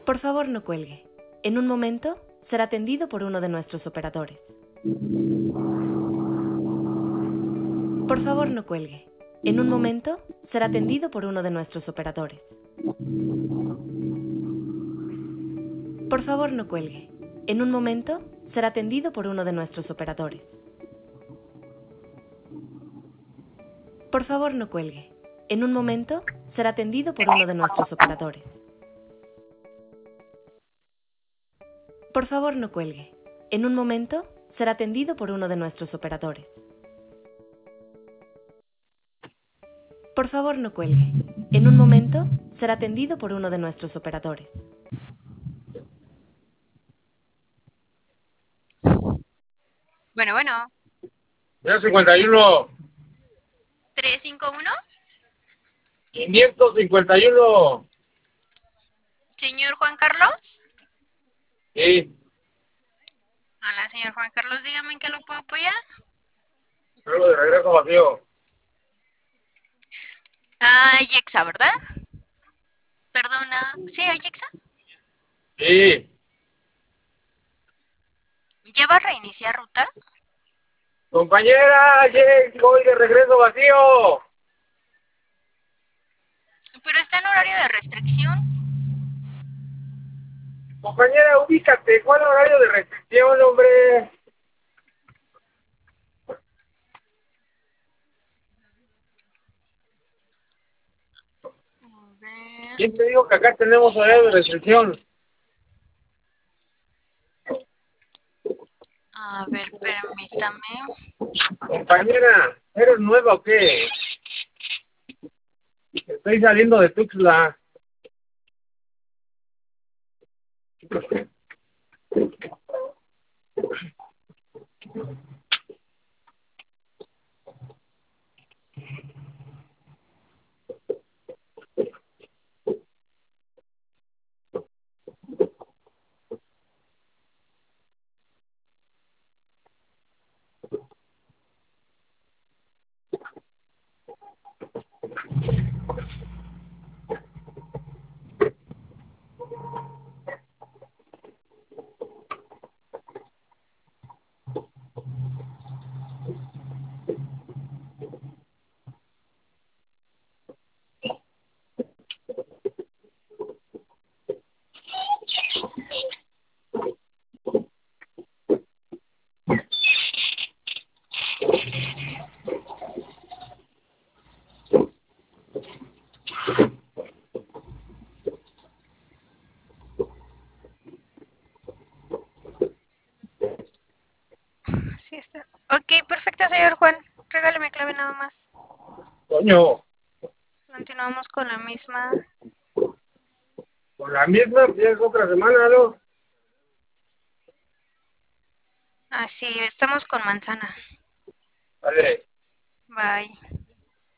Por favor, no cuelgue. En un momento será atendido por uno de nuestros operadores. Por favor, no cuelgue. En un momento será atendido por uno de nuestros operadores. Por favor, no cuelgue. En un momento será atendido por uno de nuestros operadores. Por favor, no cuelgue. En un momento será atendido por uno de nuestros operadores. Por favor, no cuelgue. En un momento será atendido por uno de nuestros operadores. Por favor, no cuelgue. En un momento será atendido por uno de nuestros operadores. Bueno. 51, 351. 551. Señor Juan Carlos. Sí, Hola, señor Juan Carlos, dígame en qué lo puedo apoyar. luego de regreso vacío. Yexa, ¿verdad? Perdona. ¿Sí, Yexa? Sí, ¿Ya va a reiniciar ruta? compañera, voy de regreso vacío. Pero está en horario de restricción. Compañera, ubícate, ¿cuál horario de restricción, hombre? A ver. ¿Quién te dijo que acá tenemos horario de restricción? A ver, permítame. Compañera, ¿eres nueva o qué? Estoy saliendo de Tuxtla. Sí está. Ok, perfecto, señor Juan. Regáleme clave nada más. Coño, Continuamos con la misma. con la misma, ya es otra semana, ¿no? Sí, estamos con manzana. Vale. Bye.